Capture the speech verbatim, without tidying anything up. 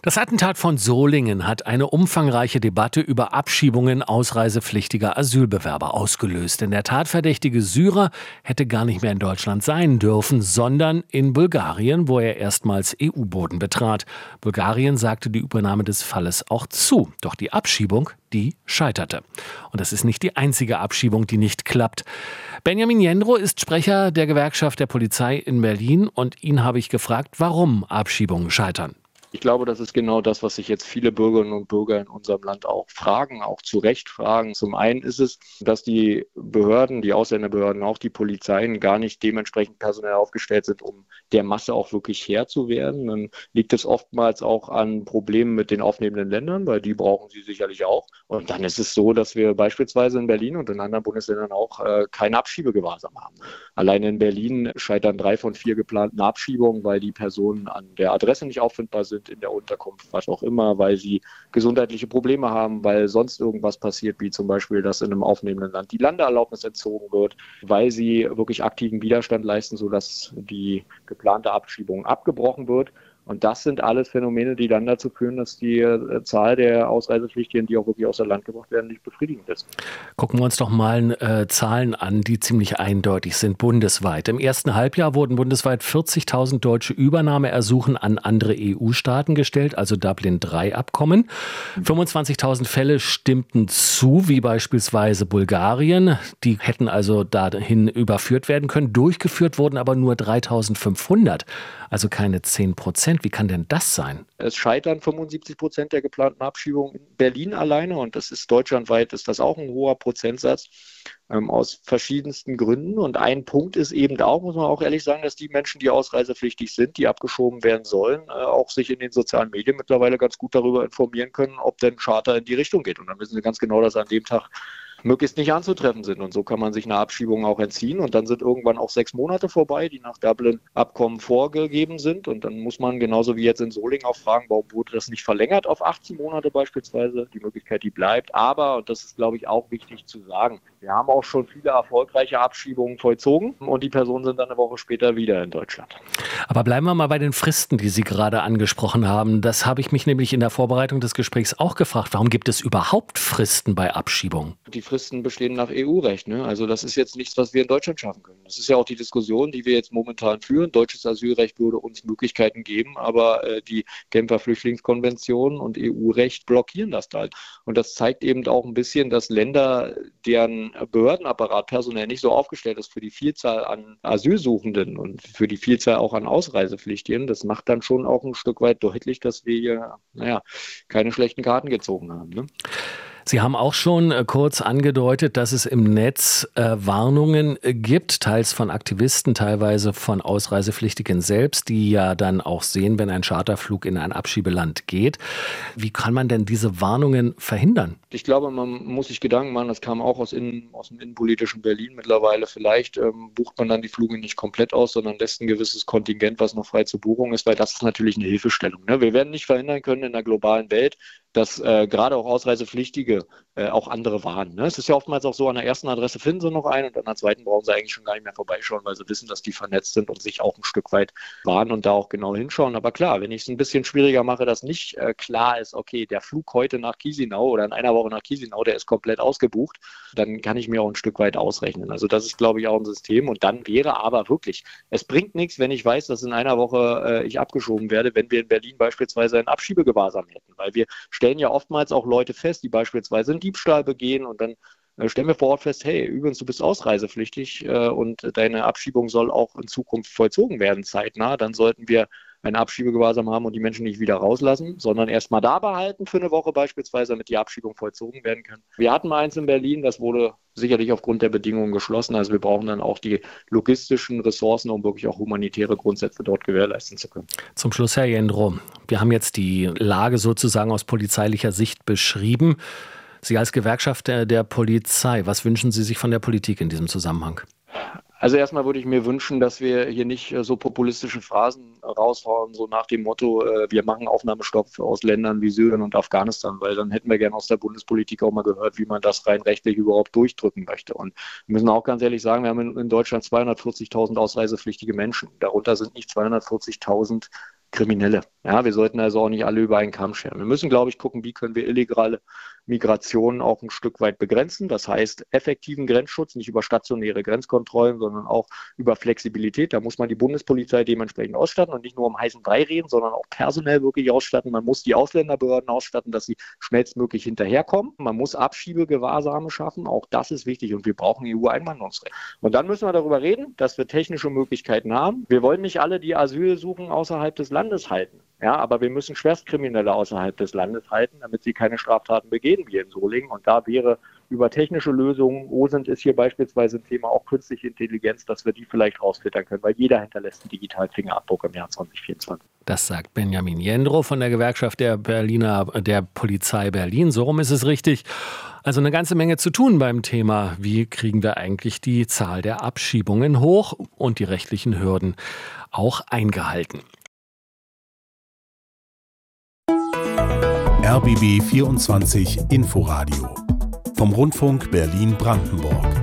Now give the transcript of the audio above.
Das Attentat von Solingen hat eine umfangreiche Debatte über Abschiebungen ausreisepflichtiger Asylbewerber ausgelöst. Denn der tatverdächtige Syrer hätte gar nicht mehr in Deutschland sein dürfen, sondern in Bulgarien, wo er erstmals E U-Boden betrat. Bulgarien sagte die Übernahme des Falles auch zu. Doch die Abschiebung, die scheiterte. Und das ist nicht die einzige Abschiebung, die nicht klappt. Benjamin Jendrow ist Sprecher der Gewerkschaft der Polizei in Berlin und ihn habe ich gefragt, warum Abschiebungen scheitern. Ich glaube, das ist genau das, was sich jetzt viele Bürgerinnen und Bürger in unserem Land auch fragen, auch zu Recht fragen. Zum einen ist es, dass die Behörden, die Ausländerbehörden, auch die Polizeien gar nicht dementsprechend personell aufgestellt sind, um der Masse auch wirklich Herr zu werden. Dann liegt es oftmals auch an Problemen mit den aufnehmenden Ländern, weil die brauchen sie sicherlich auch. Und dann ist es so, dass wir beispielsweise in Berlin und in anderen Bundesländern auch äh, kein Abschiebegewahrsam haben. Allein in Berlin scheitern drei von vier geplanten Abschiebungen, weil die Personen an der Adresse nicht auffindbar sind, in der Unterkunft, was auch immer, weil sie gesundheitliche Probleme haben, weil sonst irgendwas passiert, wie zum Beispiel, dass in einem aufnehmenden Land die Landeerlaubnis entzogen wird, weil sie wirklich aktiven Widerstand leisten, sodass die geplante Abschiebung abgebrochen wird. Und das sind alles Phänomene, die dann dazu führen, dass die äh, Zahl der Ausreisepflichtigen, die auch wirklich außer Land gebracht werden, nicht befriedigend ist. Gucken wir uns doch mal äh, Zahlen an, die ziemlich eindeutig sind bundesweit. Im ersten Halbjahr wurden bundesweit vierzigtausend deutsche Übernahmeersuchen an andere E U-Staaten gestellt, also Dublin drei Abkommen. fünfundzwanzigtausend Fälle stimmten zu, wie beispielsweise Bulgarien. Die hätten also dahin überführt werden können. Durchgeführt wurden aber nur dreitausendfünfhundert, also keine zehn Prozent. Wie kann denn das sein? Es scheitern fünfundsiebzig Prozent der geplanten Abschiebungen in Berlin alleine und das ist deutschlandweit, ist das auch ein hoher Prozentsatz ähm, aus verschiedensten Gründen. Und ein Punkt ist eben auch, muss man auch ehrlich sagen, dass die Menschen, die ausreisepflichtig sind, die abgeschoben werden sollen, äh, auch sich in den sozialen Medien mittlerweile ganz gut darüber informieren können, ob denn Charter in die Richtung geht. Und dann wissen sie ganz genau, dass an dem Tag möglichst nicht anzutreffen sind. Und so kann man sich eine Abschiebung auch entziehen. Und dann sind irgendwann auch sechs Monate vorbei, die nach Dublin-Abkommen vorgegeben sind. Und dann muss man genauso wie jetzt in Solingen auch fragen, warum wurde das nicht verlängert auf achtzehn Monate beispielsweise? Die Möglichkeit, die bleibt. Aber, und das ist, glaube ich, auch wichtig zu sagen, wir haben auch schon viele erfolgreiche Abschiebungen vollzogen und die Personen sind dann eine Woche später wieder in Deutschland. Aber bleiben wir mal bei den Fristen, die Sie gerade angesprochen haben. Das habe ich mich nämlich in der Vorbereitung des Gesprächs auch gefragt. Warum gibt es überhaupt Fristen bei Abschiebungen? Die Fristen bestehen nach E U-Recht. Ne? Also das ist jetzt nichts, was wir in Deutschland schaffen können. Das ist ja auch die Diskussion, die wir jetzt momentan führen. Deutsches Asylrecht würde uns Möglichkeiten geben, aber äh, die Genfer Flüchtlingskonvention und E U-Recht blockieren das halt. Und das zeigt eben auch ein bisschen, dass Länder, deren Behördenapparat personell nicht so aufgestellt ist für die Vielzahl an Asylsuchenden und für die Vielzahl auch an Ausreisepflichtigen, das macht dann schon auch ein Stück weit deutlich, dass wir hier, naja, keine schlechten Karten gezogen haben. Ne? Sie haben auch schon äh, kurz angedeutet, dass es im Netz äh, Warnungen äh, gibt, teils von Aktivisten, teilweise von Ausreisepflichtigen selbst, die ja dann auch sehen, wenn ein Charterflug in ein Abschiebeland geht. Wie kann man denn diese Warnungen verhindern? Ich glaube, man muss sich Gedanken machen, das kam auch aus, innen, aus dem innenpolitischen Berlin mittlerweile. Vielleicht ähm, bucht man dann die Flüge nicht komplett aus, sondern lässt ein gewisses Kontingent, was noch frei zur Buchung ist, weil das ist natürlich eine Hilfestellung. Ne? Wir werden nicht verhindern können in der globalen Welt, dass äh, gerade auch Ausreisepflichtige äh, auch andere warnen. Ne? Es ist ja oftmals auch so, an der ersten Adresse finden sie noch einen und an der zweiten brauchen sie eigentlich schon gar nicht mehr vorbeischauen, weil sie wissen, dass die vernetzt sind und sich auch ein Stück weit warnen und da auch genau hinschauen. Aber klar, wenn ich es ein bisschen schwieriger mache, dass nicht äh, klar ist, okay, der Flug heute nach Chisinau oder in einer Woche nach Chisinau, der ist komplett ausgebucht, dann kann ich mir auch ein Stück weit ausrechnen. Also das ist, glaube ich, auch ein System. Und dann wäre aber wirklich, es bringt nichts, wenn ich weiß, dass in einer Woche äh, ich abgeschoben werde, wenn wir in Berlin beispielsweise ein Abschiebegewahrsam hätten, weil wir stellen ja oftmals auch Leute fest, die beispielsweise einen Diebstahl begehen und dann äh, stellen wir vor Ort fest, hey, übrigens, du bist ausreisepflichtig äh, und deine Abschiebung soll auch in Zukunft vollzogen werden, zeitnah. Dann sollten wir ein Abschiebegewahrsam haben und die Menschen nicht wieder rauslassen, sondern erstmal da behalten für eine Woche beispielsweise, damit die Abschiebung vollzogen werden kann. Wir hatten mal eins in Berlin, das wurde sicherlich aufgrund der Bedingungen geschlossen. Also wir brauchen dann auch die logistischen Ressourcen, um wirklich auch humanitäre Grundsätze dort gewährleisten zu können. Zum Schluss, Herr Jendrow, wir haben jetzt die Lage sozusagen aus polizeilicher Sicht beschrieben. Sie als Gewerkschaft der, der Polizei, was wünschen Sie sich von der Politik in diesem Zusammenhang? Also erstmal würde ich mir wünschen, dass wir hier nicht so populistische Phrasen raushauen, so nach dem Motto, wir machen Aufnahmestopp aus Ländern wie Syrien und Afghanistan, weil dann hätten wir gerne aus der Bundespolitik auch mal gehört, wie man das rein rechtlich überhaupt durchdrücken möchte. Und wir müssen auch ganz ehrlich sagen, wir haben in Deutschland zweihundertvierzigtausend ausreisepflichtige Menschen. Darunter sind nicht zweihundertvierzigtausend Kriminelle. Ja, wir sollten also auch nicht alle über einen Kamm scheren. Wir müssen, glaube ich, gucken, wie können wir illegale Migration auch ein Stück weit begrenzen. Das heißt, effektiven Grenzschutz, nicht über stationäre Grenzkontrollen, sondern auch über Flexibilität. Da muss man die Bundespolizei dementsprechend ausstatten und nicht nur um heißen Brei reden, sondern auch personell wirklich ausstatten. Man muss die Ausländerbehörden ausstatten, dass sie schnellstmöglich hinterherkommen. Man muss Abschiebegewahrsame schaffen. Auch das ist wichtig und wir brauchen E U-Einwanderungsrecht. Und dann müssen wir darüber reden, dass wir technische Möglichkeiten haben. Wir wollen nicht alle, die Asyl suchen, außerhalb des Landes halten. Ja, aber wir müssen Schwerstkriminelle außerhalb des Landes halten, damit sie keine Straftaten begehen wie in Solingen. Und da wäre über technische Lösungen, OSINT ist hier beispielsweise ein Thema, auch künstliche Intelligenz, dass wir die vielleicht rausfiltern können, weil jeder hinterlässt einen digitalen Fingerabdruck im Jahr zwanzig vierundzwanzig. Das sagt Benjamin Jendrow von der Gewerkschaft der Berliner, der Polizei Berlin. So rum ist es richtig. Also eine ganze Menge zu tun beim Thema, wie kriegen wir eigentlich die Zahl der Abschiebungen hoch und die rechtlichen Hürden auch eingehalten. R B B vierundzwanzig Inforadio vom Rundfunk Berlin-Brandenburg.